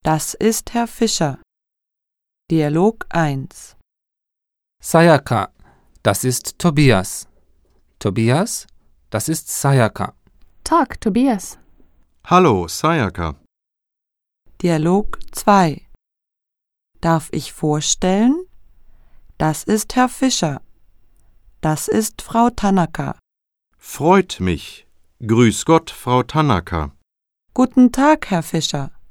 Das ist Herr Fischer. Dialog 1. Sayaka, das ist Tobias. Tobias, das ist Sayaka. Tag, Tobias. Hallo, Sayaka. Dialog 2. Darf ich vorstellen? Das ist Herr Fischer. Das ist Frau Tanaka. Freut mich. Grüß Gott, Frau Tanaka. Guten Tag, Herr Fischer.